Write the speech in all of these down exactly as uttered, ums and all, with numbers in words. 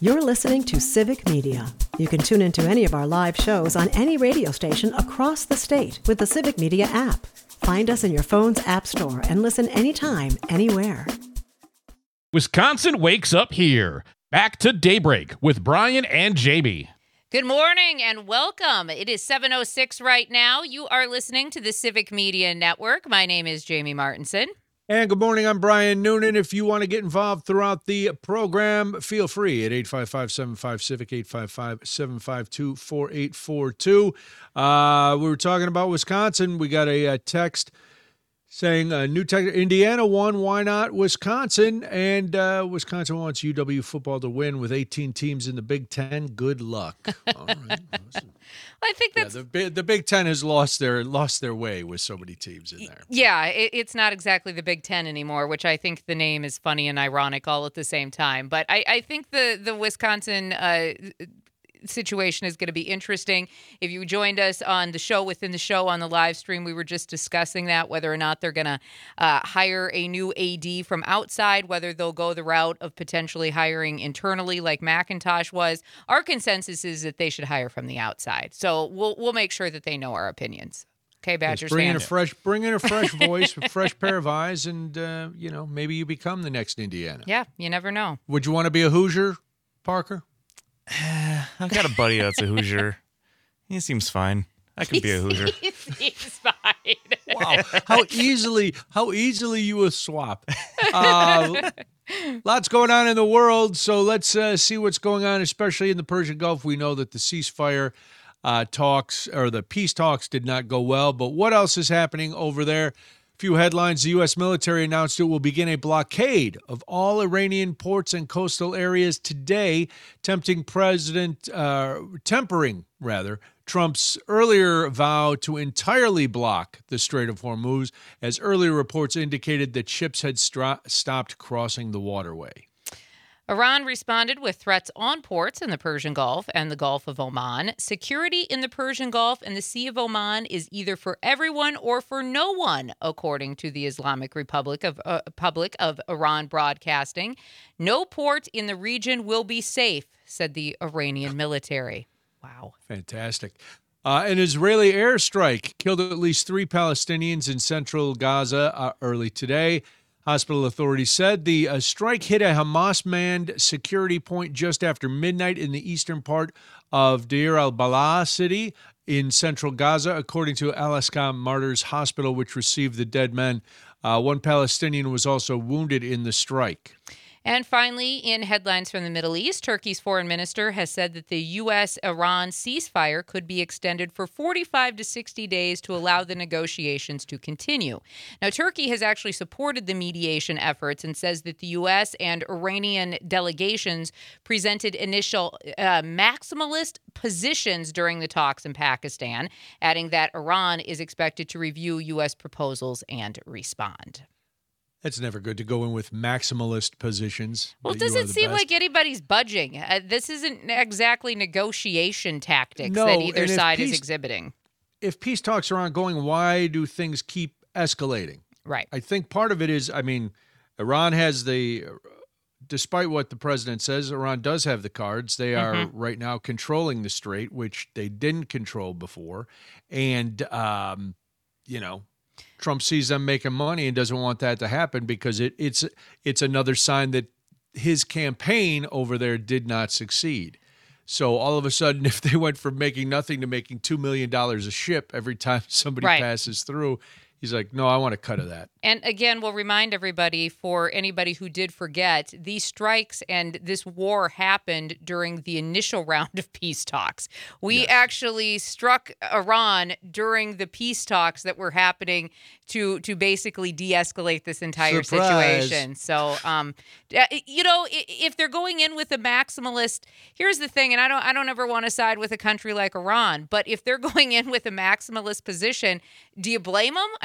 You're listening to Civic Media. You can tune into any of our live shows on any radio station across the state with the Civic Media app. Find us in your phone's app store and listen anytime, anywhere. Wisconsin wakes up here. Back to Daybreak with Brian and Jamie. Good morning and welcome. It is seven oh six right now. You are listening to the Civic Media Network. My name is Jamie Martinson. And good morning, I'm Brian Noonan. If you want to get involved throughout the program, feel free at eight five five, seven five, CIVIC, eight five five, seven five two, four eight four two. Uh, we were talking about Wisconsin. We got a, a text saying uh, new tech, Indiana won, why not Wisconsin? And uh, Wisconsin wants U W football to win with eighteen teams in the Big Ten. Good luck. All right. Awesome. I think that's yeah, the the Big Ten has lost their lost their way with so many teams in there. Yeah, it, it's not exactly the Big Ten anymore, which I think the name is funny and ironic all at the same time. But I, I think the the Wisconsin uh, situation is going to be interesting. If you joined us on the show, within the show on the live stream, we were just discussing that, whether or not they're going to uh, hire a new A D from outside, whether they'll go the route of potentially hiring internally like McIntosh was. Our consensus is that they should hire from the outside. So we'll we'll make sure that they know our opinions. Okay, Badgers. Bring in a fresh, bring in a fresh voice, a fresh pair of eyes, and uh, you know, maybe you become the next Indiana. Yeah, you never know. Would you want to be a Hoosier, Parker? I've got a buddy that's a Hoosier. He seems fine. I could be a Hoosier. He seems fine. Wow, how easily, how easily you will swap. Uh, lots going on in the world, so let's uh, see what's going on, especially in the Persian Gulf. We know that the ceasefire uh, talks or the peace talks did not go well, but what else is happening over there? Few headlines. The U S military announced it will begin a blockade of all Iranian ports and coastal areas today, tempting President, uh, tempering rather, Trump's earlier vow to entirely block the Strait of Hormuz, as earlier reports indicated that ships had stra- stopped crossing the waterway. Iran responded with threats on ports in the Persian Gulf and the Gulf of Oman. Security in the Persian Gulf and the Sea of Oman is either for everyone or for no one, according to the Islamic Republic of uh, Public of Iran Broadcasting. No port in the region will be safe, said the Iranian military. Wow. Fantastic. Uh, an Israeli airstrike killed at least three Palestinians in central Gaza uh, early today. Hospital authorities said the uh, strike hit a Hamas-manned security point just after midnight in the eastern part of Deir al-Balah city in central Gaza, according to Al-Aqsa Martyrs Hospital, which received the dead men. Uh, one Palestinian was also wounded in the strike. And finally, in headlines from the Middle East, Turkey's foreign minister has said that the U S Iran ceasefire could be extended for forty-five to sixty days to allow the negotiations to continue. Now, Turkey has actually supported the mediation efforts and says that the U S and Iranian delegations presented initial uh, maximalist positions during the talks in Pakistan, adding that Iran is expected to review U S proposals and respond. It's never good to go in with maximalist positions. Well, it doesn't seem like anybody's budging. Uh, this isn't exactly negotiation tactics no, that either side peace, is exhibiting. If peace talks are ongoing, why do things keep escalating? Right. I think part of it is, I mean, Iran has the, despite what the president says, Iran does have the cards. They are mm-hmm. right now controlling the strait, which they didn't control before. And, um, you know, Trump sees them making money and doesn't want that to happen because it, it's it's another sign that his campaign over there did not succeed. So all of a sudden, if they went from making nothing to making two million dollars a ship every time somebody right. passes through, he's like, no, I want a cut of that. And again, we'll remind everybody, for anybody who did forget, these strikes and this war happened during the initial round of peace talks. We yes. actually struck Iran during the peace talks that were happening to to basically de-escalate this entire Surprise. situation. So, um, you know, if they're going in with a maximalist, here's the thing, and I don't I don't ever want to side with a country like Iran, but if they're going in with a maximalist position, do you blame them? I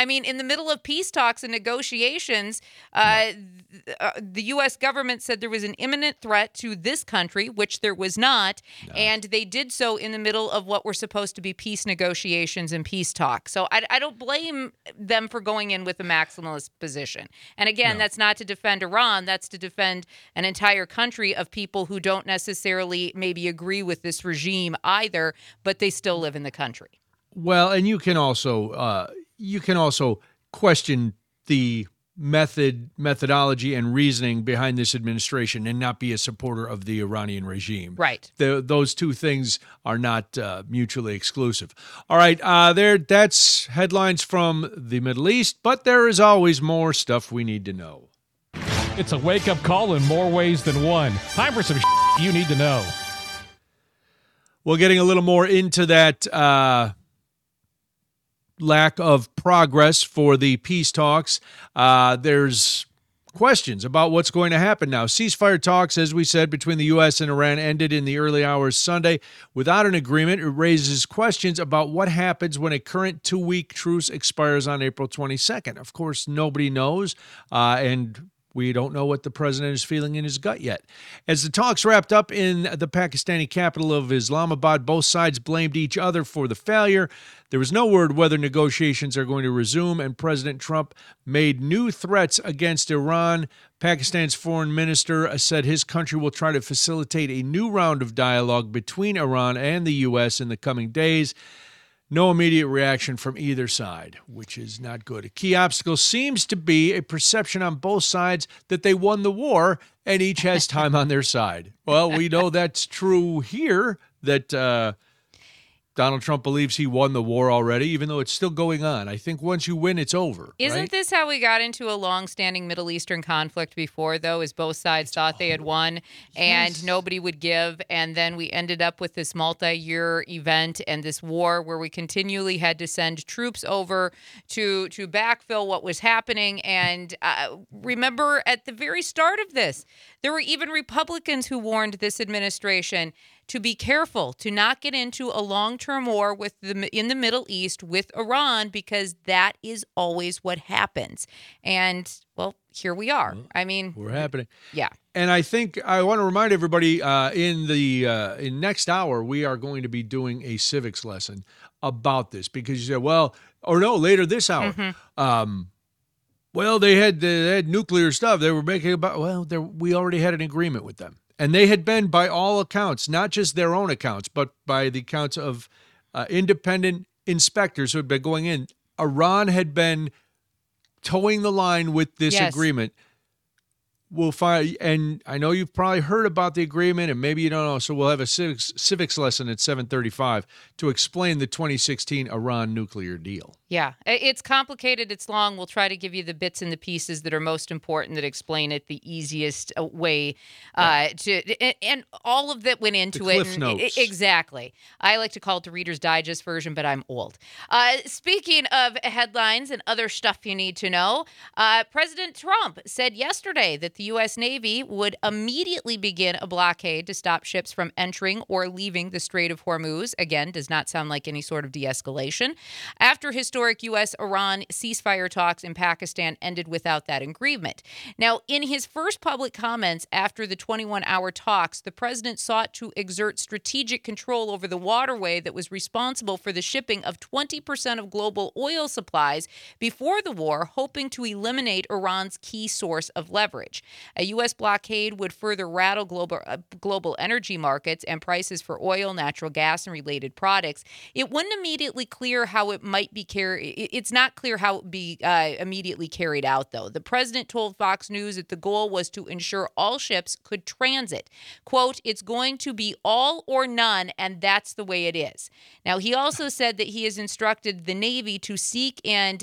I mean, in the middle of peace talks and negotiations, uh, th- uh, the U S government said there was an imminent threat to this country, which there was not, no. and they did so in the middle of what were supposed to be peace negotiations and peace talks. So I, I don't blame them for going in with a maximalist position. And again, no. that's not to defend Iran. That's to defend an entire country of people who don't necessarily maybe agree with this regime either, but they still live in the country. Well, and you can also uh, you can also question the method, methodology, and reasoning behind this administration, and not be a supporter of the Iranian regime. Right. The, those two things are not uh, mutually exclusive. All right, uh, there. That's headlines from the Middle East, but there is always more stuff we need to know. It's a wake-up call in more ways than one. Time for some you need to know. Well, getting a little more into that uh, lack of progress for the peace talks, uh, there's questions about what's going to happen now. Ceasefire talks, as we said, between the U S and Iran ended in the early hours Sunday without an agreement. It raises questions about what happens when a current two-week truce expires on April twenty-second. Of course, nobody knows, uh, and we don't know what the president is feeling in his gut yet. As the talks wrapped up in the Pakistani capital of Islamabad, both sides blamed each other for the failure. There was no word whether negotiations are going to resume, and President Trump made new threats against Iran. Pakistan's foreign minister said his country will try to facilitate a new round of dialogue between Iran and the U S in the coming days. No immediate reaction from either side, which is not good. A key obstacle seems to be a perception on both sides that they won the war and each has time on their side. Well, we know that's true here, that uh, Donald Trump believes he won the war already, even though it's still going on. I think once you win, it's over. Isn't right? this how we got into a long-standing Middle Eastern conflict before, though, is both sides it's thought they had won and yes. nobody would give, and then we ended up with this multi-year event and this war where we continually had to send troops over to, to backfill what was happening. And uh, remember, at the very start of this, there were even Republicans who warned this administration to be careful, to not get into a long-term war with the in the Middle East with Iran, because that is always what happens. And, well, here we are. Well, I mean, we're happening. Yeah. And I think I want to remind everybody uh, in the uh, in next hour, we are going to be doing a civics lesson about this, because you said, well, or no, later this hour. Mm-hmm. Um, well, they had, they had nuclear stuff. They were making about, well, we already had an agreement with them. And they had been, by all accounts, not just their own accounts, but by the accounts of uh, independent inspectors who had been going in, Iran had been towing the line with this yes. agreement. We'll find, and I know you've probably heard about the agreement, and maybe you don't know, so we'll have a civics, civics lesson at seven thirty-five to explain the twenty sixteen Iran nuclear deal. Yeah, it's complicated. It's long. We'll try to give you the bits and the pieces that are most important that explain it the easiest way uh, yeah. to, and all of that went into the it. Cliff notes. Exactly. I like to call it the Reader's Digest version, but I'm old. Uh, speaking of headlines and other stuff you need to know, uh, President Trump said yesterday that the U S Navy would immediately begin a blockade to stop ships from entering or leaving the Strait of Hormuz. Again, does not sound like any sort of de-escalation. After historic U S-Iran ceasefire talks in Pakistan ended without that agreement. Now, in his first public comments after the twenty-one hour talks, the president sought to exert strategic control over the waterway that was responsible for the shipping of twenty percent of global oil supplies before the war, hoping to eliminate Iran's key source of leverage. A U S blockade would further rattle global uh, global energy markets and prices for oil, natural gas, and related products. It wouldn't immediately clear how it might be carried. It's not clear how it would be uh, immediately carried out, though. The president told Fox News that the goal was to ensure all ships could transit. Quote, "It's going to be all or none, and that's the way it is." Now, he also said that he has instructed the Navy to seek and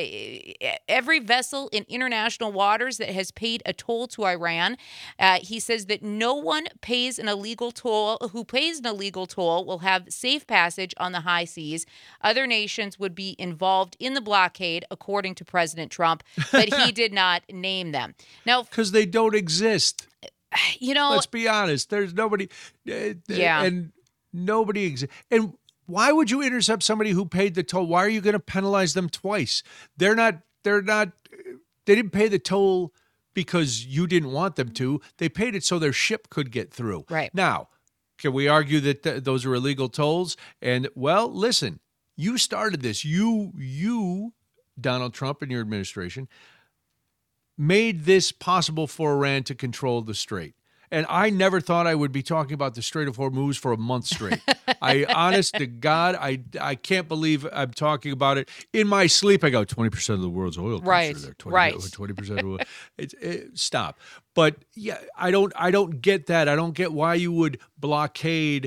uh, every vessel in international waters that has paid a toll to Iran. Uh, he says that no one pays an illegal toll, who pays an illegal toll will have safe passage on the high seas. Other nations would be involved in the blockade, according to President Trump, but he did not name them. Now, because they don't exist. You know, let's be honest. There's nobody. Uh, yeah, and nobody exists. And why would you intercept somebody who paid the toll? Why are you going to penalize them twice? They're not, they're not, they didn't pay the toll because you didn't want them to. They paid it so their ship could get through. Right. Now, can we argue that th- those are illegal tolls? And, well, listen, you started this. You, you, Donald Trump and your administration, made this possible for Iran to control the Strait. And I never thought I would be talking about the Strait of Hormuz for a month straight. I, honest to God, I, I can't believe I'm talking about it. In my sleep, I go, twenty percent of the world's oil comes Right, through there. twenty, right. twenty percent of it. It's, it, stop. But, yeah, I don't, I don't get that. I don't get why you would blockade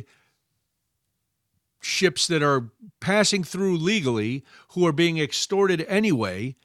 ships that are passing through legally who are being extorted anyway.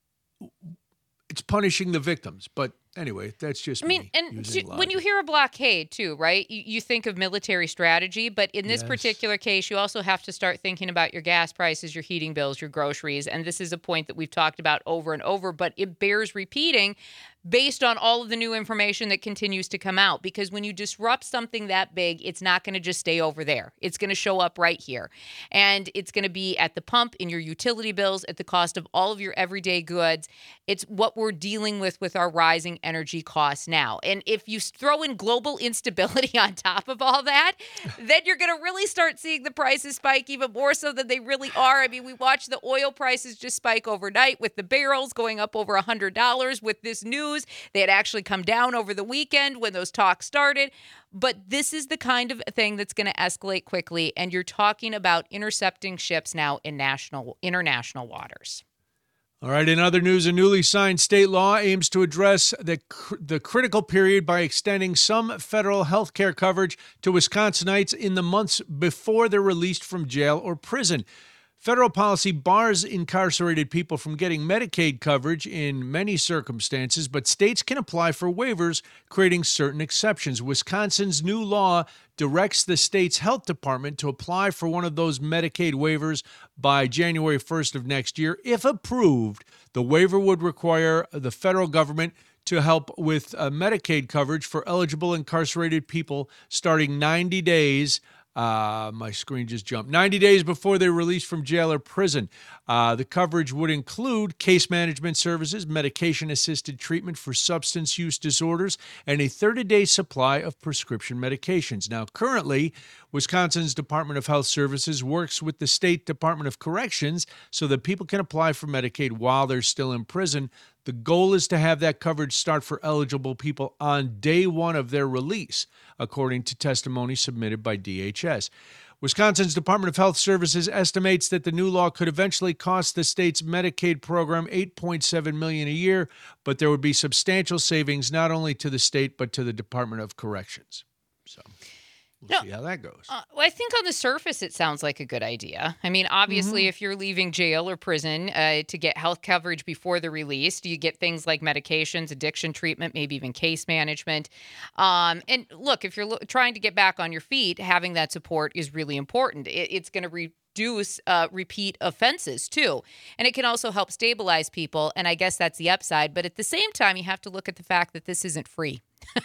It's punishing the victims. But anyway, that's just I mean, me and using ju- when logic. you hear a blockade, too, right, you, you think of military strategy. But in this Yes. particular case, you also have to start thinking about your gas prices, your heating bills, your groceries. And this is a point that we've talked about over and over, but it bears repeating based on all of the new information that continues to come out. Because when you disrupt something that big, it's not going to just stay over there. It's going to show up right here. And it's going to be at the pump, in your utility bills, at the cost of all of your everyday goods. It's what we're dealing with with our rising energy costs now. And if you throw in global instability on top of all that, then you're going to really start seeing the prices spike even more so than they really are. I mean, we watched the oil prices just spike overnight with the barrels going up over one hundred dollars with this news. They had actually come down over the weekend when those talks started. But this is the kind of thing that's going to escalate quickly. And you're talking about intercepting ships now in national, international waters. All right, in other news, a newly signed state law aims to address the cr- the critical period by extending some federal health care coverage to Wisconsinites in the months before they're released from jail or prison. Federal policy bars incarcerated people from getting Medicaid coverage in many circumstances, but states can apply for waivers, creating certain exceptions. Wisconsin's new law directs the state's health department to apply for one of those Medicaid waivers by January first of next year. If approved, the waiver would require the federal government to help with uh, Medicaid coverage for eligible incarcerated people starting ninety days. Uh, my screen just jumped. ninety days before they're released from jail or prison. Uh, the coverage would include case management services, medication-assisted treatment for substance use disorders, and a thirty-day supply of prescription medications. Now, currently, Wisconsin's Department of Health Services works with the State Department of Corrections so that people can apply for Medicaid while they're still in prison. The goal is to have that coverage start for eligible people on day one of their release, according to testimony submitted by D H S. Wisconsin's Department of Health Services estimates that the new law could eventually cost the state's Medicaid program eight point seven million dollars a year, but there would be substantial savings not only to the state but to the Department of Corrections. So we'll No, see how that goes. Uh, well, I think on the surface, it sounds like a good idea. I mean, obviously, Mm-hmm. if you're leaving jail or prison uh, to get health coverage before the release, you get things like medications, addiction treatment, maybe even case management. Um, and look, if you're lo- trying to get back on your feet, having that support is really important. It, it's going to reduce uh, repeat offenses, too. And it can also help stabilize people. And I guess that's the upside. But at the same time, you have to look at the fact that this isn't free.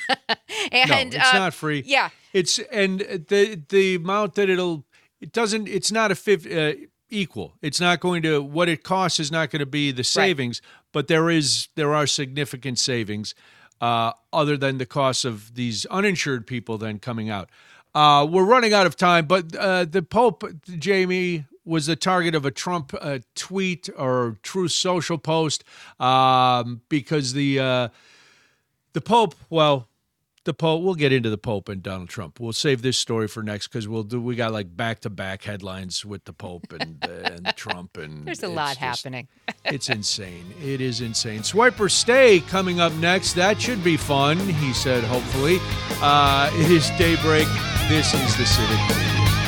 and no, it's uh, not free. Yeah. It's and the the amount that it'll it doesn't it's not a fifth uh, equal. It's not going to what it costs is not going to be the savings, but there is there are significant savings uh, other than the costs of these uninsured people then coming out. Uh, we're running out of time, but uh, the Pope, Jamie, was the target of a Trump uh, tweet or Truth Social post um, because the uh, the Pope, well. The Pope. We'll get into the Pope and Donald Trump. We'll save this story for next because we'll do. We got like back to back headlines with the Pope and uh, and Trump and There's a it's lot just- happening. It's insane. It is insane. Swiper Stay coming up next. That should be fun. He said. Hopefully, uh, it is Daybreak. This is the Civic Media.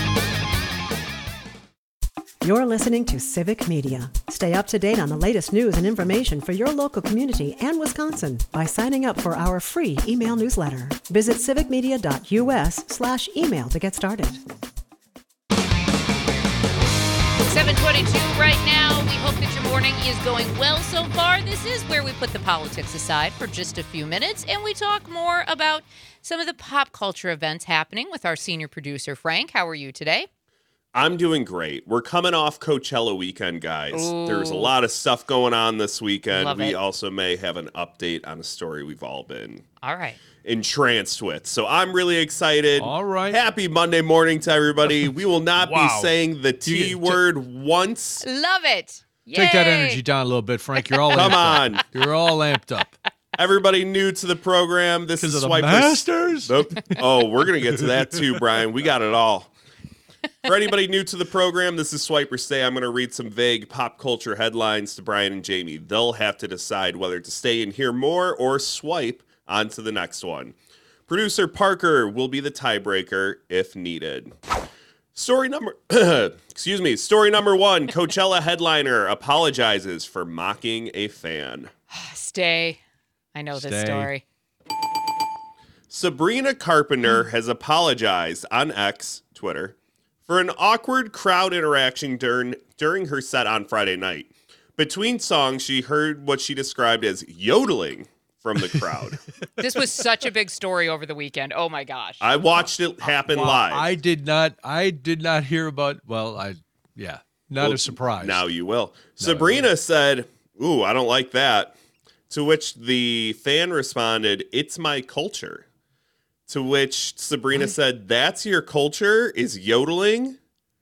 You're listening to Civic Media. Stay up to date on the latest news and information for your local community and Wisconsin by signing up for our free email newsletter. Visit civicmedia.us slash email to get started. seven twenty-two right now. We hope that your morning is going well so far. This is where we put the politics aside for just a few minutes and we talk more about some of the pop culture events happening with our senior producer, Frank. How are you today? I'm doing great. We're coming off Coachella weekend, guys. Ooh. There's a lot of stuff going on this weekend. Love we it. also may have an update on a story we've all been All right. entranced with. So I'm really excited. All right. Happy Monday morning to everybody. We will not Wow. be saying the T You- word once. Love it. Take that Yay. energy down a little bit, Frank. You're all Come amped on. up. You're all amped up. Everybody new to the program. This Because is of the Swiper. Masters. Nope. Oh, we're going to get to that too, Brian. We got it all. For anybody new to the program, this is Swiper Stay. I'm going to read some vague pop culture headlines to Brian and Jamie. They'll have to decide whether to stay and hear more or swipe on to the next one. Producer Parker will be the tiebreaker if needed. Story number, excuse me, story number one, Coachella headliner apologizes for mocking a fan. Stay. I know this Stay. story. Sabrina Carpenter has apologized on X, Twitter, for an awkward crowd interaction during, during her set on Friday night. Between songs, she heard what she described as yodeling from the crowd. This was such a big story over the weekend. Oh my gosh. I watched it happen Wow, live. I did not. I did not hear about. Well, I yeah, not Well, a surprise. Now you will. Sabrina said, "Ooh, I don't like that." To which the fan responded, "It's my culture." To which Sabrina said, "That's your culture, is yodeling?"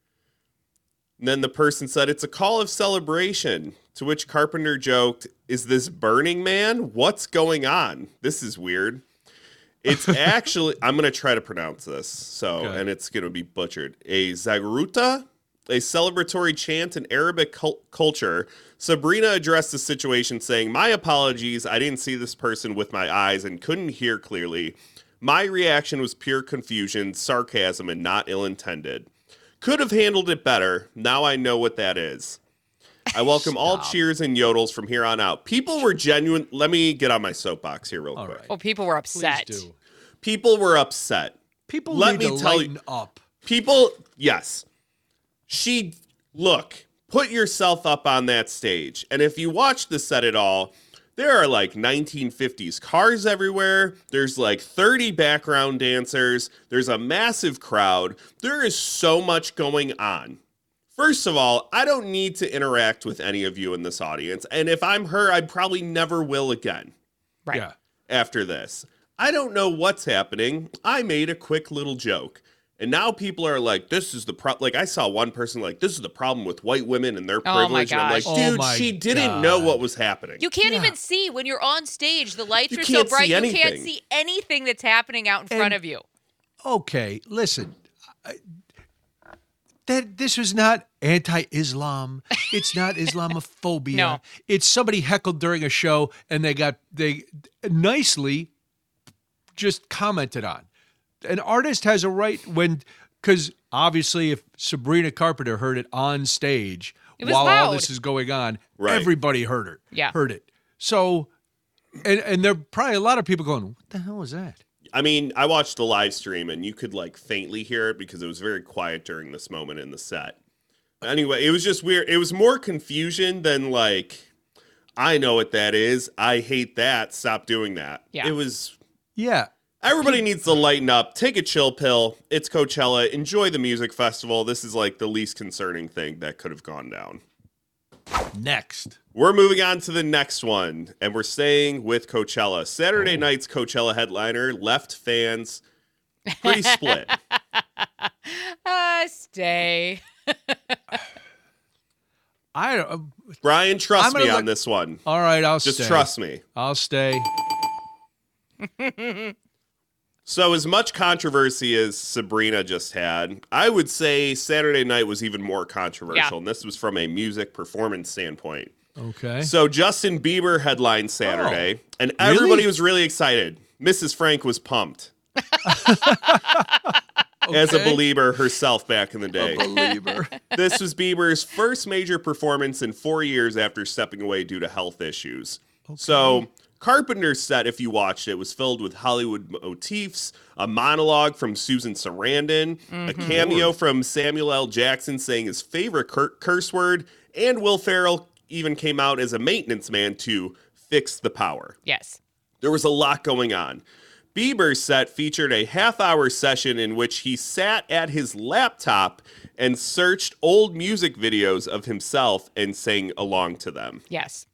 And then the person said, "It's a call of celebration." To which Carpenter joked, "Is this Burning Man? What's going on? This is weird." It's actually, I'm going to try to pronounce this, so, Okay. and it's going to be butchered. A Zagruta, a celebratory chant in Arabic cul- culture. Sabrina addressed the situation saying, "My apologies, I didn't see this person with my eyes and couldn't hear clearly. My reaction was pure confusion, sarcasm, and not ill-intended. Could have handled it better. Now I know what that is. I welcome all cheers and yodels from here on out." People were genuine. Let me get on my soapbox here real All quick. right. Oh, people were Please upset. do. People were upset. People Let need me to tell lighten you- up. People, yes. She, look, put yourself up on that stage. And if you watch the set at all, there are like nineteen fifties cars everywhere. There's like thirty background dancers. There's a massive crowd. There is so much going on. First of all, I don't need to interact with any of you in this audience. And if I'm her, I probably never will again Right. Yeah. after this. I don't know what's happening. I made a quick little joke. And now people are like, this is the problem. Like, I saw one person like, this is the problem with white women and their Oh, my privilege. And I'm like, gosh. Oh, dude, my she didn't know God. what was happening. You can't Yeah. even see when you're on stage. The lights You are so can't bright, see you can't anything. see anything that's happening out in front And- of you. Okay, listen. I- That this was not anti-Islam. It's not Islamophobia. No. It's somebody heckled during a show and they got they nicely just commented on. An artist has a right when because obviously if Sabrina Carpenter heard it on stage It was while all loud. this is going on, Right. everybody heard her. Yeah. Heard it. So and and there are probably a lot of people going, what the hell is that? I mean, I watched the live stream and you could like faintly hear it because it was very quiet during this moment in the set. Anyway, it was just weird. It was more confusion than like, I know what that is. I hate that. Stop doing that. Yeah. It was, Yeah. everybody needs to lighten up. Take a chill pill. It's Coachella. Enjoy the music festival. This is like the least concerning thing that could have gone down. Next. We're moving on to the next one, and we're staying with Coachella. Saturday night's Coachella headliner left fans pretty split. Ah, stay. I uh, Brian, trust I'm gonna me on look- this one. all right, I'll Just stay. trust me. I'll stay. So as much controversy as Sabrina just had, I would say Saturday night was even more controversial, Yeah. and this was from a music performance standpoint. Okay. So Justin Bieber headlined Saturday, Oh. and everybody Really? was really excited. Missus Frank was pumped. As a Okay. believer herself back in the day. believer. This was Bieber's first major performance in four years after stepping away due to health issues. So, Carpenter's set, if you watched it, was filled with Hollywood motifs, a monologue from Susan Sarandon, a cameo from Samuel L. Jackson saying his favorite cur- curse word, and Will Ferrell even came out as a maintenance man to fix the power. Yes. There was a lot going on. Bieber's set featured a half-hour session in which he sat at his laptop and searched old music videos of himself and sang along to them. Yes.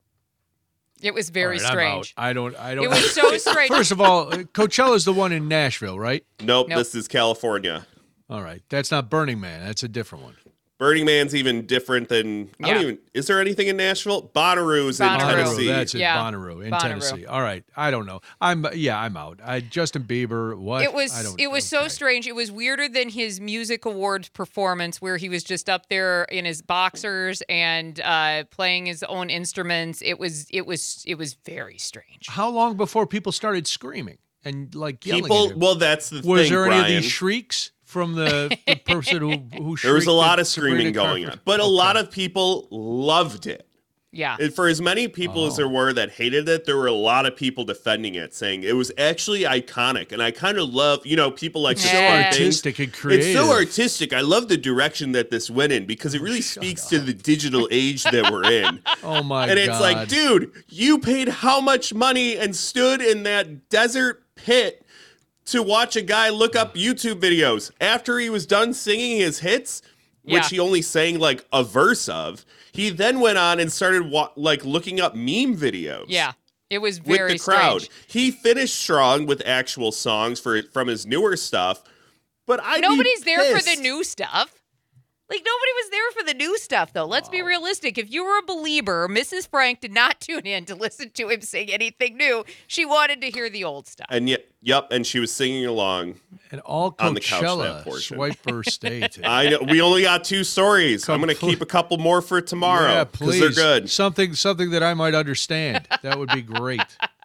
It was very All right, strange. I'm out. I don't. I don't. It was so strange. First of all, Coachella's the one in Nashville, right? Nope, Nope. this is California. All right, that's not Burning Man. That's a different one. Burning Man's even different than I Yeah. don't even. Is there anything in Nashville? Bonnaroo's in Bonnaroo. Tennessee. That's it. Yeah. Bonnaroo in Bonnaroo. Tennessee. All right. I don't know. I'm. Yeah, I'm out. I Justin Bieber. What? It I was don't, it was so okay. strange. It was weirder than his music awards performance, where he was just up there in his boxers and uh, playing his own instruments. It was it was it was very strange. How long before people started screaming and like yelling? at People. him? Well, that's the was thing, there Brian. any of these shrieks from the, the person who who? There was a shrieked lot at of screaming Sabrina going Carpenter? on, but a Okay. lot of people loved it. Yeah. And for as many people as Oh. there were that hated it, there were a lot of people defending it, saying it was actually iconic. And I kind of love, you know, people like to Yeah. say So things. artistic and creative. It's so artistic. I love the direction that this went in because it really speaks to the digital age that we're in. Oh my And god! it's like, dude, you paid how much money and stood in that desert pit to watch a guy look up YouTube videos after he was done singing his hits, which Yeah. he only sang like a verse of. He then went on and started wa- like looking up meme videos. Yeah. It was With very the crowd. strange. He finished strong with actual songs for from his newer stuff, but I Nobody's there for the new stuff. Like, nobody was there for the new stuff, though. Let's be realistic. If you were a believer, Missus Frank did not tune in to listen to him sing anything new. She wanted to hear the old stuff. And yet, yep, and she was singing along. And all on the couch, that Coachella, portion. Swiper State. I know we only got two stories. I'm going to Complete- keep a couple more for tomorrow Yeah, because please. they're good. Something, something that I might understand. That would be great.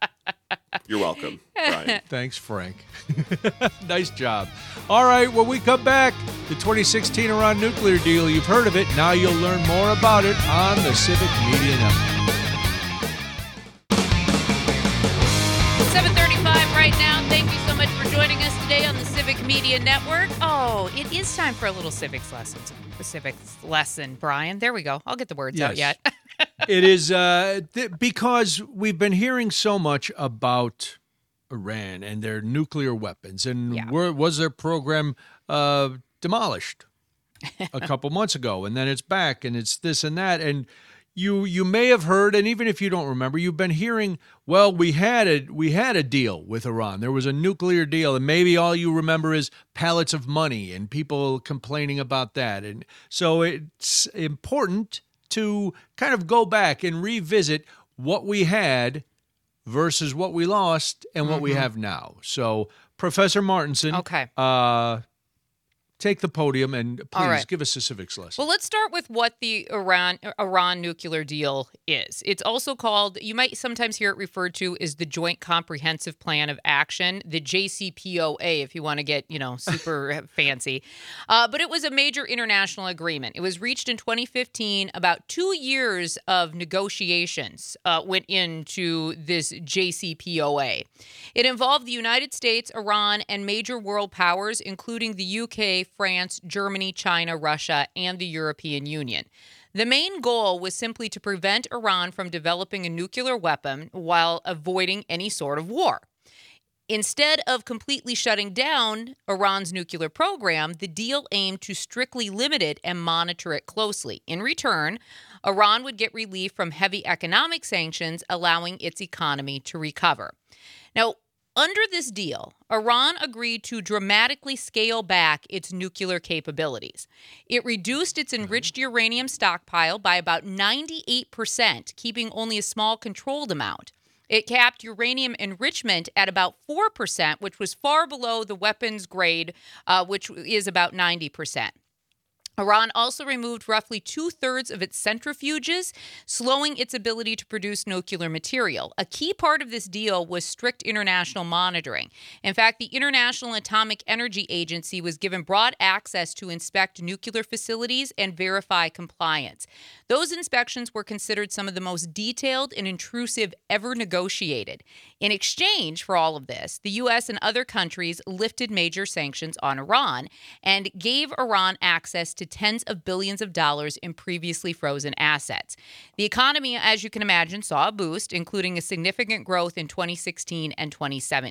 You're welcome, Brian. Thanks, Frank. Nice job. All right, when we come back, the twenty sixteen Iran nuclear deal, you've heard of it. Now you'll learn more about it on the Civic Media Network. seven thirty-five right now. Thank you so much for joining us today on the Civic Media Network. Oh, it is time for a little civics lesson. The civics lesson, Brian. There we go. I'll get the words out Yes. yet. It is uh, th- because we've been hearing so much about Iran and their nuclear weapons, and Yeah. were, was their program uh, demolished a couple months ago, and then it's back, and it's this and that, and you you may have heard, and even if you don't remember, you've been hearing, well, we had a we had a deal with Iran. There was a nuclear deal, and maybe all you remember is pallets of money and people complaining about that, and so it's important to kind of go back and revisit what we had versus what we lost and what we have now. So, Professor Martinson, Okay. uh, take the podium and please All right. give us a civics lesson. Well, let's start with what the Iran Iran nuclear deal is. It's also called, you might sometimes hear it referred to as the Joint Comprehensive Plan of Action, the J C P O A, if you want to get, you know, super fancy. Uh, but it was a major international agreement. It was reached in twenty fifteen. About two years of negotiations uh, went into this J C P O A. It involved the United States, Iran, and major world powers, including the U K, France, Germany, China, Russia, and the European Union. The main goal was simply to prevent Iran from developing a nuclear weapon while avoiding any sort of war. Instead of completely shutting down Iran's nuclear program, the deal aimed to strictly limit it and monitor it closely. In return, Iran would get relief from heavy economic sanctions, allowing its economy to recover. Now, under this deal, Iran agreed to dramatically scale back its nuclear capabilities. It reduced its enriched uranium stockpile by about ninety-eight percent, keeping only a small controlled amount. It capped uranium enrichment at about four percent, which was far below the weapons grade, uh, which is about ninety percent. Iran also removed roughly two-thirds of its centrifuges, slowing its ability to produce nuclear material. A key part of this deal was strict international monitoring. In fact, the International Atomic Energy Agency was given broad access to inspect nuclear facilities and verify compliance. Those inspections were considered some of the most detailed and intrusive ever negotiated. In exchange for all of this, the U S and other countries lifted major sanctions on Iran and gave Iran access to tens of billions of dollars in previously frozen assets. The economy, as you can imagine, saw a boost, including a significant growth in twenty sixteen and twenty seventeen.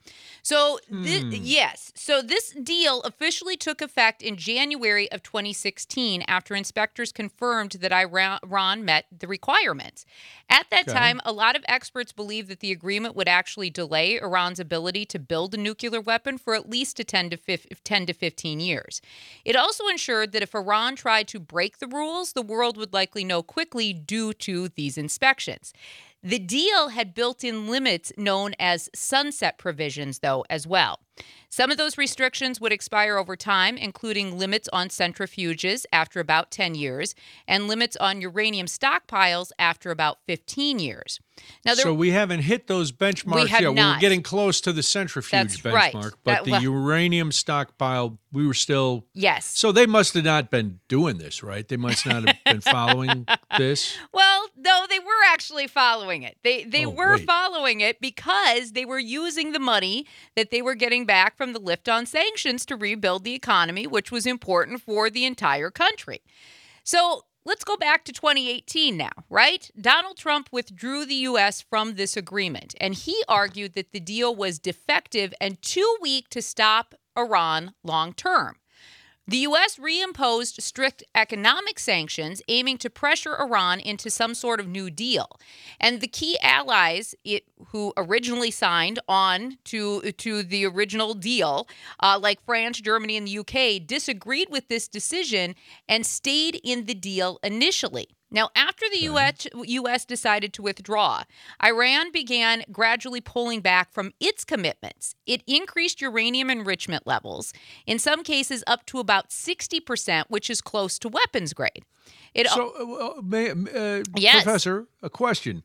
So, thi- yes. So this deal officially took effect in January of twenty sixteen after inspectors confirmed that Iran met the requirements. At that Okay. time, a lot of experts believed that the agreement would actually delay Iran's ability to build a nuclear weapon for at least a ten to fifteen years. It also ensured that if Iran tried to break the rules, the world would likely know quickly due to these inspections. The deal had built-in limits known as sunset provisions, though, as well. Some of those restrictions would expire over time, including limits on centrifuges after about ten years and limits on uranium stockpiles after about fifteen years. Now, there, So we haven't hit those benchmarks We have yet. We not. were getting close to the centrifuge That's benchmark, right. but That the wa- uranium stockpile, we were still. yes. So they must have not been doing this, right? They must not have been following this. Well, no, they were actually following it. They they Oh, were wait. following it because they were using the money that they were getting back from the lift on sanctions to rebuild the economy, which was important for the entire country. So let's go back to twenty eighteen now, right? Donald Trump withdrew the U S from this agreement, and he argued that the deal was defective and too weak to stop Iran long term. The U S reimposed strict economic sanctions aiming to pressure Iran into some sort of new deal. And the key allies it, who originally signed on to, to the original deal, uh, like France, Germany, and the U K, disagreed with this decision and stayed in the deal initially. Now, after the U S, U S decided to withdraw, Iran began gradually pulling back from its commitments. It increased uranium enrichment levels, in some cases up to about sixty percent, which is close to weapons grade. It So, uh, may, uh, Yes. Professor, a question.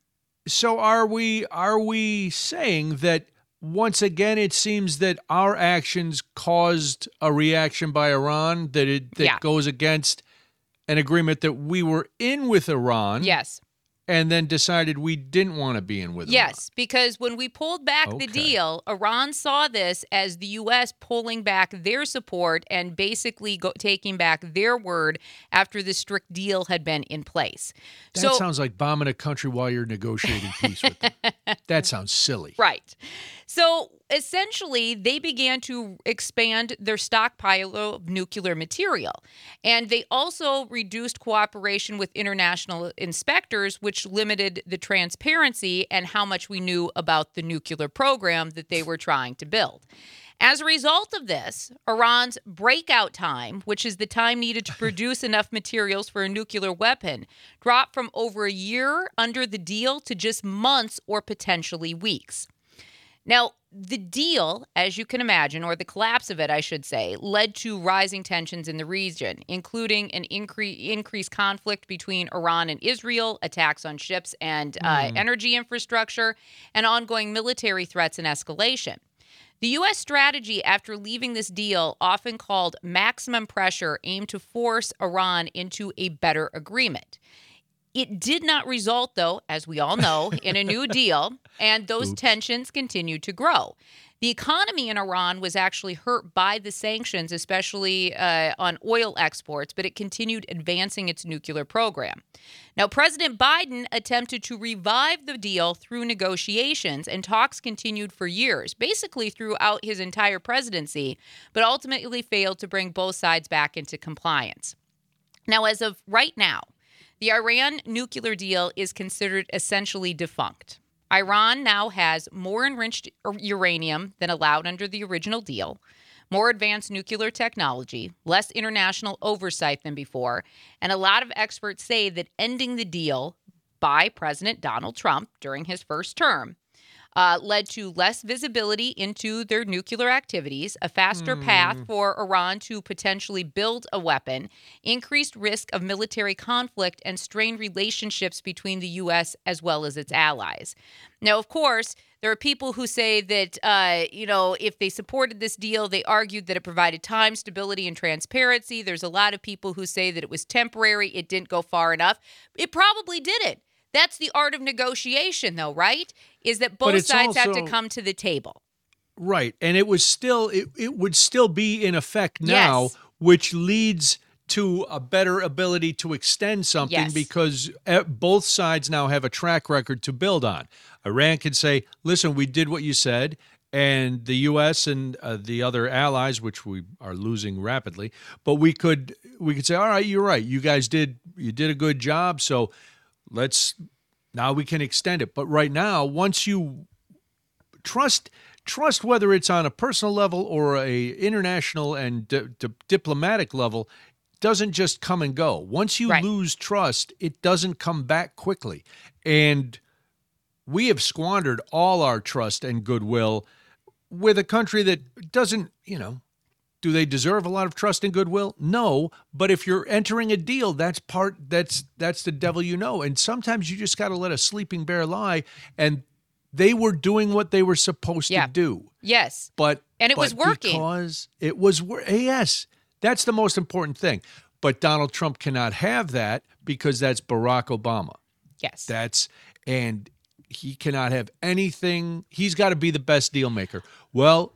So, are we are we saying that once again it seems that our actions caused a reaction by Iran that it that Yeah. goes against an agreement that we were in with Iran? yes. And then decided we didn't want to be in with Yes, because when we pulled back Okay. the deal, Iran saw this as the U S pulling back their support and basically go- taking back their word after the strict deal had been in place. Iran. That sounds like bombing a country while you're negotiating peace with them. That sounds silly. Right. So essentially, they began to expand their stockpile of nuclear material. And they also reduced cooperation with international inspectors, which limited the transparency and how much we knew about the nuclear program that they were trying to build. As a result of this, Iran's breakout time, which is the time needed to produce enough materials for a nuclear weapon, dropped from over a year under the deal to just months or potentially weeks. Now, the deal, as you can imagine, or the collapse of it, I should say, led to rising tensions in the region, including an incre- increased conflict between Iran and Israel, attacks on ships and uh, energy infrastructure, and ongoing military threats and escalation. The U S strategy after leaving this deal, often called maximum pressure, aimed to force Iran into a better agreement. It did not result, though, as we all know, in a new deal, and those Oops. tensions continued to grow. The economy in Iran was actually hurt by the sanctions, especially uh, on oil exports, but it continued advancing its nuclear program. Now, President Biden attempted to revive the deal through negotiations, and talks continued for years, basically throughout his entire presidency, but ultimately failed to bring both sides back into compliance. Now, as of right now, the Iran nuclear deal is considered essentially defunct. Iran now has more enriched uranium than allowed under the original deal, more advanced nuclear technology, less international oversight than before, and a lot of experts say that ending the deal by President Donald Trump during his first term Uh, led to less visibility into their nuclear activities, a faster path for Iran to potentially build a weapon, increased risk of military conflict, and strained relationships between the U S as well as its allies. Now, of course, there are people who say that, uh, you know, if they supported this deal, they argued that it provided time, stability, and transparency. There's a lot of people who say that it was temporary, it didn't go far enough. It probably didn't. That's the art of negotiation, though, right? Is that both it's sides have also- to come to the table. Right. And it was still, it, it would still be in effect now, Yes. which leads to a better ability to extend something Yes. because eh, both sides now have a track record to build on. Iran can say, listen, we did what you said, and the U S and uh, the other allies, which we are losing rapidly, but we could we could say, all right, you're right. You guys did you did a good job, so let's now we can extend it. But right now, once you trust trust whether it's on a personal level or a international and di- di- diplomatic level, doesn't just come and go. Once you Right. lose trust, it doesn't come back quickly. And we have squandered all our trust and goodwill with a country that doesn't, you know, do they deserve a lot of trust and goodwill? No, but if you're entering a deal, that's part that's that's the devil you know. And sometimes you just got to let a sleeping bear lie, and they were doing what they were supposed Yeah. to do. Yes. But And it was but working. because it was wor- yes, that's the most important thing. But Donald Trump cannot have that because that's Barack Obama. Yes. That's and he cannot have anything. He's got to be the best deal maker. Well,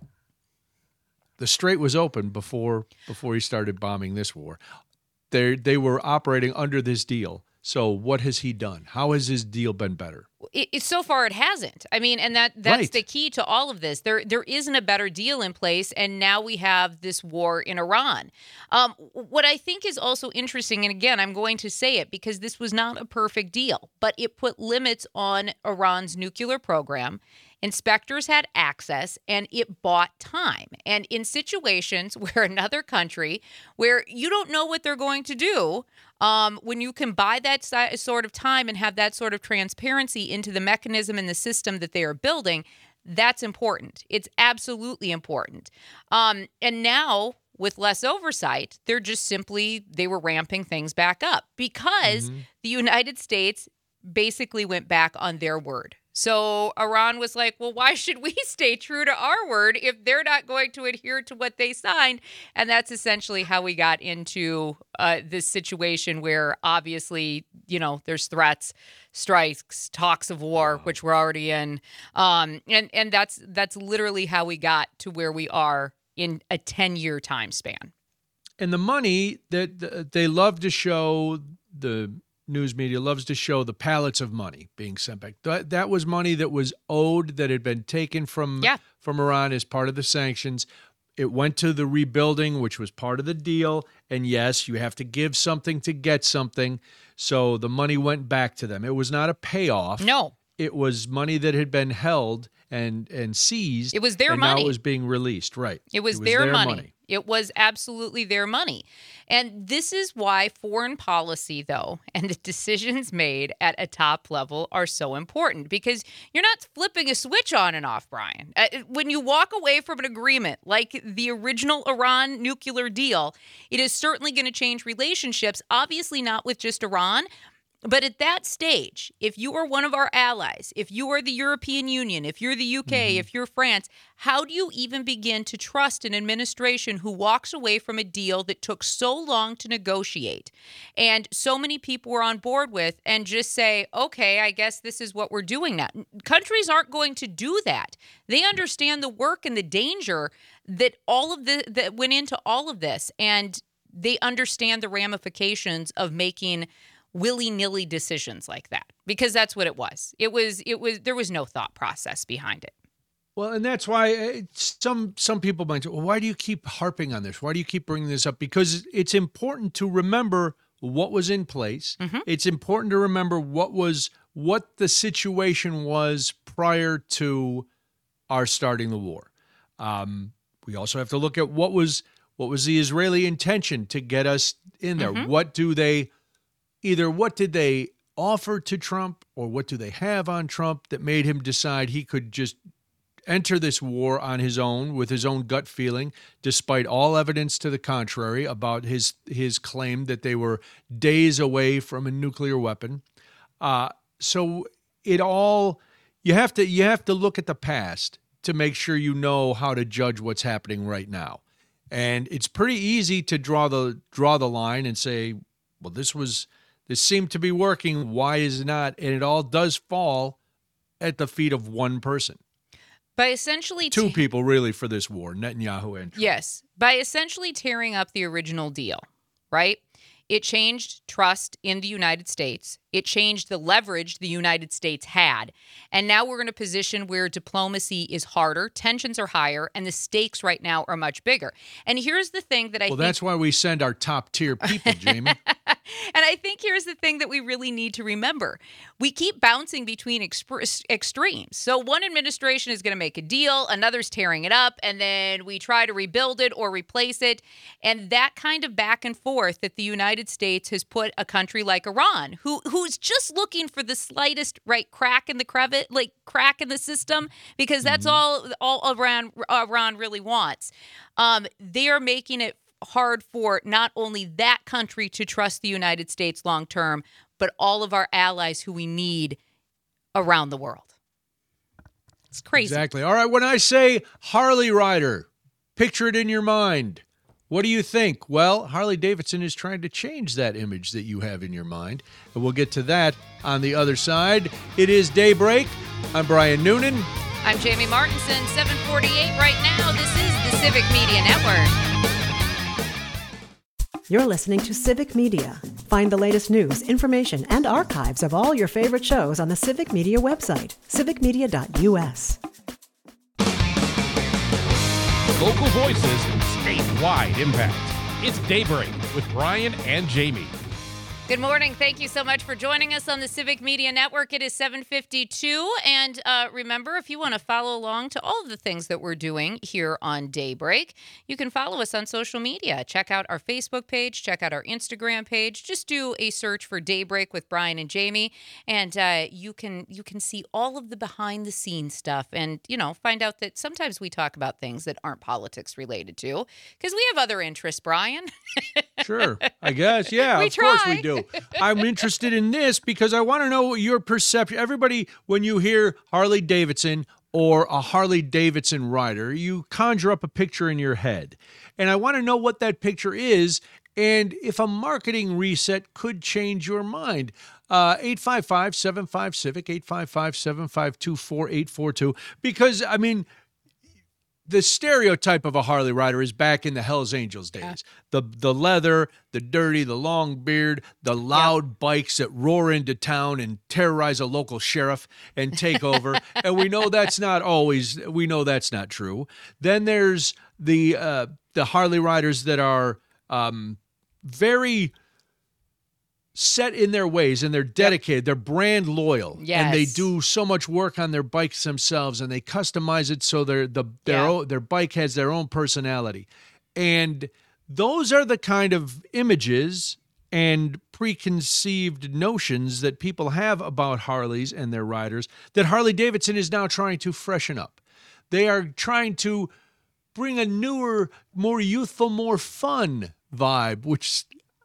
the strait was open before before he started bombing this war. They they were operating under this deal. So what has he done? How has his deal been better? It, it, so far, it hasn't. I mean, and that that's Right. the key to all of this. There there isn't a better deal in place, and now we have this war in Iran. Um, what I think is also interesting, and again, I'm going to say it because this was not a perfect deal, but it put limits on Iran's nuclear program. Inspectors had access, and it bought time. And in situations where another country, where you don't know what they're going to do, um, when you can buy that si- sort of time and have that sort of transparency into the mechanism and the system that they are building, that's important. It's absolutely important. Um, and now, with less oversight, they're just simply, they were ramping things back up because the United States basically went back on their word. So Iran was like, well, why should we stay true to our word if they're not going to adhere to what they signed? And that's essentially how we got into uh, this situation where obviously, you know, there's threats, strikes, talks of war, which we're already in. Um, and, and that's that's literally how we got to where we are in a ten-year time span. And the money that that they love to show, the news media loves to show the pallets of money being sent back. That, that was money that was owed, that had been taken from, Yeah. from Iran as part of the sanctions. It went to the rebuilding, which was part of the deal. And yes, you have to give something to get something. So the money went back to them. It was not a payoff. No. It was money that had been held and and seized. It was their and money. Now it was being released. Right. It was, their, money. It was absolutely their money. And this is why foreign policy, though, and the decisions made at a top level are so important, because you're not flipping a switch on and off, Brian. Uh, when you walk away from an agreement like the original Iran nuclear deal, it is certainly going to change relationships, obviously not with just Iran. But at that stage, if you are one of our allies, if you are the European Union, if you're the U K, if you're France, how do you even begin to trust an administration who walks away from a deal that took so long to negotiate and so many people were on board with and just say, okay, I guess this is what we're doing now? Countries aren't going to do that. They understand the work and the danger that all of the that went into all of this, and they understand the ramifications of making willy-nilly decisions like that, because that's what it was. It was, it was, there was no thought process behind it. Well, and that's why uh, some some people might say, well, why do you keep harping on this? Why do you keep bringing this up? Because it's important to remember what was in place. Mm-hmm. It's important to remember what was what the situation was prior to our starting the war. Um, we also have to look at what was what was the Israeli intention to get us in there. Mm-hmm. What do they Either what did they offer to Trump, or what do they have on Trump that made him decide he could just enter this war on his own with his own gut feeling, despite all evidence to the contrary about his his claim that they were days away from a nuclear weapon. Uh, so it all you have to you have to look at the past to make sure you know how to judge what's happening right now. And it's pretty easy to draw the draw the line and say, well, this was This seemed to be working. Why is it not? And it all does fall at the feet of one person. By essentially Two ta- people, really, for this war, Netanyahu and Trump. Yes, by essentially tearing up the original deal, right? It changed trust in the United States. It changed the leverage the United States had. And now we're in a position where diplomacy is harder, tensions are higher, and the stakes right now are much bigger. And here's the thing that I well, think... Well, that's why we send our top-tier people, Jamie. And I think here's the thing that we really need to remember. We keep bouncing between exp- extremes. So one administration is going to make a deal, another's tearing it up, and then we try to rebuild it or replace it. And that kind of back and forth that the United States has put a country like Iran, who who's just looking for the slightest right crack in the crevice, like crack in the system, because that's mm-hmm. all all Iran Iran really wants. Um, they are making it hard for not only that country to trust the United States long term, but all of our allies who we need around the world. It's crazy. Exactly. All right. When I say Harley rider, picture it in your mind. What do you think? Well, Harley Davidson is trying to change that image that you have in your mind. And we'll get to that on the other side. It is Daybreak. I'm Brian Noonan. I'm Jamie Martinson, seven forty-eight right now. This is the Civic Media Network. You're listening to Civic Media. Find the latest news, information, and archives of all your favorite shows on the Civic Media website, civic media dot u s. Local voices, statewide impact. It's Daybreak with Brian and Jamie. Good morning. Thank you so much for joining us on the Civic Media Network. It is seven fifty-two. And uh, remember, if you want to follow along to all of the things that we're doing here on Daybreak, you can follow us on social media. Check out our Facebook page. Check out our Instagram page. Just do a search for Daybreak with Brian and Jamie, and uh, you can you can see all of the behind-the-scenes stuff and, you know, find out that sometimes we talk about things that aren't politics related to, because we have other interests, Brian. Sure, I guess. Yeah, we of try. course we do. I'm interested in this because I want to know your perception. Everybody, when you hear Harley Davidson or a Harley Davidson rider, you conjure up a picture in your head. And I want to know what that picture is and if a marketing reset could change your mind. Uh, eight five five, seven five, CIVIC, eight five five, seven five two, four eight four two. Because, I mean, the stereotype of a Harley rider is back in the Hells Angels days. Yeah. The the leather, the dirty, the long beard, the loud yep. bikes that roar into town and terrorize a local sheriff and take over. And we know that's not always, we know that's not true. Then there's the uh, the Harley riders that are um, very set in their ways, and they're dedicated, yep. they're brand loyal, yes. and they do so much work on their bikes themselves, and they customize it so their the their yeah. own, their bike has their own personality. And those are the kind of images and preconceived notions that people have about Harleys and their riders that Harley Davidson is now trying to freshen up. They are trying to bring a newer, more youthful, more fun vibe, which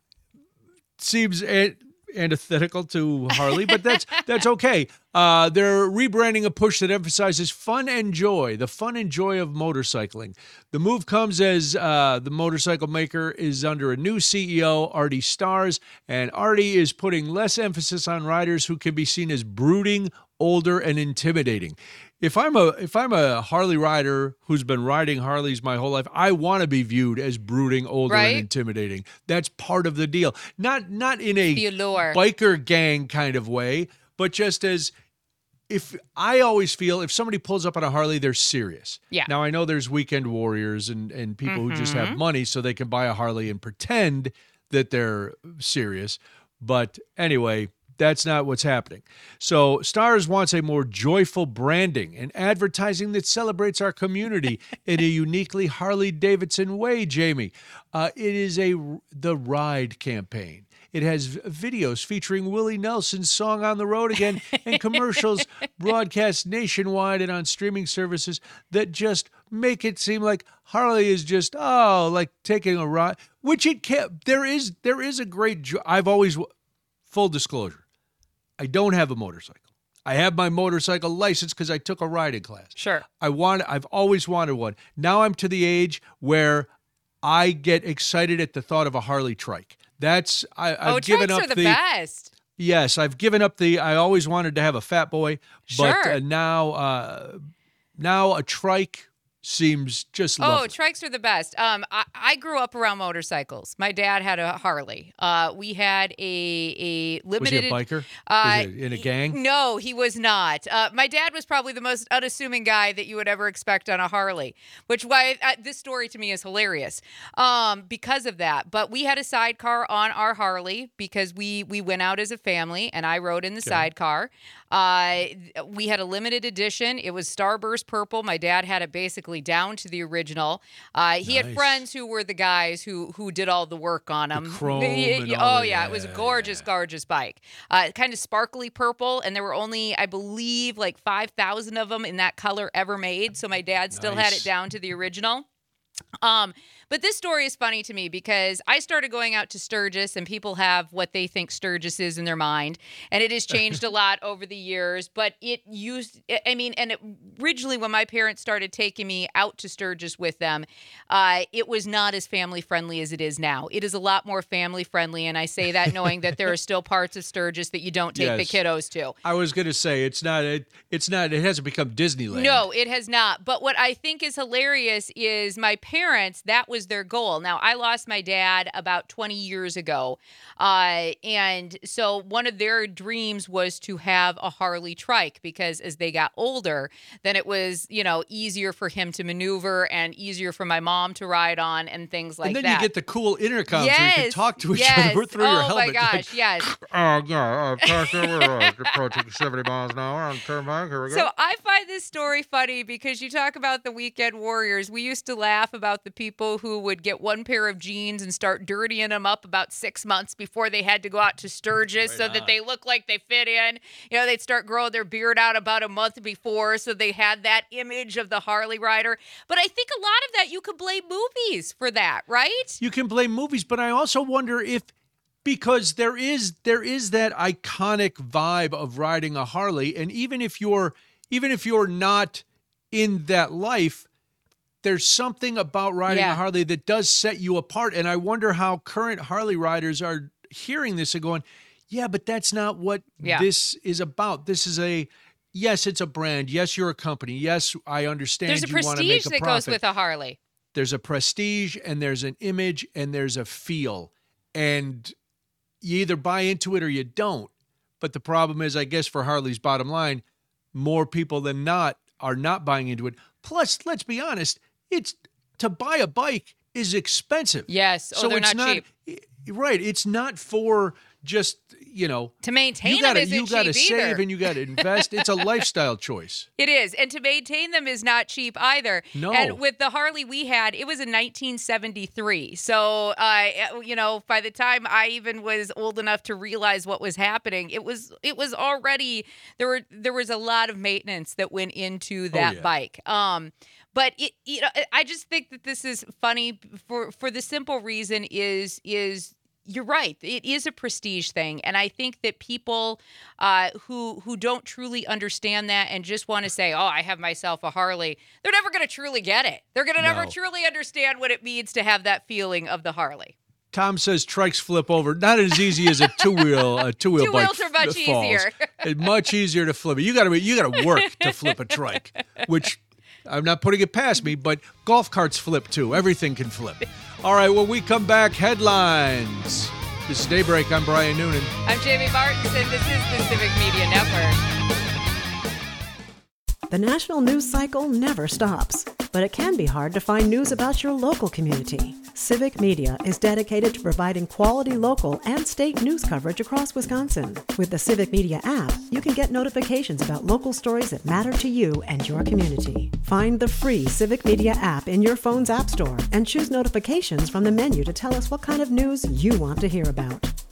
seems a- antithetical to Harley, but that's that's okay. Uh, they're rebranding a push that emphasizes fun and joy, the fun and joy of motorcycling. The move comes as uh, the motorcycle maker is under a new C E O, Artie Starrs, and Artie is putting less emphasis on riders who can be seen as brooding, older, and intimidating. If I'm a if I'm a Harley rider who's been riding Harleys my whole life, I want to be viewed as brooding, older, right? and intimidating. That's part of the deal. Not not in a the allure. biker gang kind of way, but just as if I always feel if somebody pulls up on a Harley, they're serious. Yeah. Now I know there's weekend warriors and and people mm-hmm. who just have money so they can buy a Harley and pretend that they're serious. But anyway, that's not what's happening. So Starrs wants a more joyful branding and advertising that celebrates our community in a uniquely Harley Davidson way, Jamie. Uh, it is a the Ride campaign. It has videos featuring Willie Nelson's song On the Road Again and commercials broadcast nationwide and on streaming services that just make it seem like Harley is just, oh, like taking a ride, which it can't. There is, there is a great, jo- I've always, full disclosure, I don't have a motorcycle. I have my motorcycle license because I took a riding class. Sure. I want. I've always wanted one. Now I'm to the age where I get excited at the thought of a Harley trike. That's I, I've oh, given trikes up are the, the best. Yes, I've given up the. I always wanted to have a Fat Boy, but Sure. uh, now, uh, now a trike seems just Oh, lovely. trikes are the best. Um, I, I grew up around motorcycles. My dad had a Harley. Uh, we had a a Was limited. he a biker? Uh, was he in a gang? No, he was not. Uh, my dad was probably the most unassuming guy that you would ever expect on a Harley, which why uh, this story to me is hilarious um, because of that. But we had a sidecar on our Harley because we we went out as a family, and I rode in the Okay. sidecar. Uh, we had a limited edition. It was Starburst purple. My dad had it basically down to the original. Uh, he had Nice. friends who were the guys who who did all the work on them. chrome Y- and y- all oh that. yeah, it was a gorgeous, gorgeous bike. Uh, kind of sparkly purple, and there were only, I believe, like five thousand of them in that color ever made. So my dad still had Nice. it down to the original. Um, but this story is funny to me because I started going out to Sturgis, and people have what they think Sturgis is in their mind, and it has changed a lot over the years. But it used, I mean, and it, originally when my parents started taking me out to Sturgis with them, uh, it was not as family friendly as it is now. It is a lot more family friendly, and I say that knowing that there are still parts of Sturgis that you don't take Yes. the kiddos to. I was going to say it's not. It, it's not. It hasn't become Disneyland. No, it has not. But what I think is hilarious is my parents, that was their goal. Now, I lost my dad about twenty years ago. Uh, and so one of their dreams was to have a Harley trike because as they got older, then it was, you know, easier for him to maneuver and easier for my mom to ride on and things like and then that. you get the cool intercoms yes. where you can talk to each yes. other through oh your helmet. my gosh, yes. Uh, yeah, uh, Pastor, we're uh, approaching seventy miles an hour on turnpike. Here we go. So I find this story funny because you talk about the weekend warriors. We used to laugh about the people who would get one pair of jeans and start dirtying them up about six months before they had to go out to Sturgis so that they look like they fit in. You know, they'd start growing their beard out about a month before so they had that image of the Harley rider. But I think a lot of that you could blame movies for that, right? You can blame movies, but I also wonder if because there is there is that iconic vibe of riding a Harley, and even if you're even if you're not in that life, there's something about riding Yeah. a Harley that does set you apart. And I wonder how current Harley riders are hearing this and going, yeah, but that's not what Yeah. this is about. This is a yes, it's a brand. Yes, you're a company. Yes, I understand There's a you want to make prestige a that profit. goes with a Harley. There's a prestige and there's an image and there's a feel. And you either buy into it or you don't. But the problem is, I guess, for Harley's bottom line, more people than not are not buying into it. Plus, let's be honest, it's to buy a bike is expensive. Yes. Oh, so they're it's not cheap. Right. It's not for just, you know, To maintain you gotta them isn't you gotta cheap save either. and you gotta invest. It's a lifestyle choice. It is. And to maintain them is not cheap either. No. And with the Harley we had, it was in nineteen seventy-three. So, uh, you know, by the time I even was old enough to realize what was happening, it was it was already, there were there was a lot of maintenance that went into that yeah. bike. Um, but it, you know, I just think that this is funny for, for the simple reason is, is, you're right. It is a prestige thing, and I think that people uh, who who don't truly understand that and just want to say, "Oh, I have myself a Harley," they're never going to truly get it. They're going to never No. truly understand what it means to have that feeling of the Harley. Tom says trikes flip over. Not as easy as a two wheel a two wheel Two bike wheels are much f- falls. easier. It's much easier to flip it. You got to you got to work to flip a trike, which I'm not putting it past me, but golf carts flip too. Everything can flip. All right, when we come back, headlines. This is Daybreak. I'm Brian Noonan. I'm Jamie Martins, and this is the Civic Media Network. The national news cycle never stops, but it can be hard to find news about your local community. Civic Media is dedicated to providing quality local and state news coverage across Wisconsin. With the Civic Media app, you can get notifications about local stories that matter to you and your community. Find the free Civic Media app in your phone's app store and choose notifications from the menu to tell us what kind of news you want to hear about.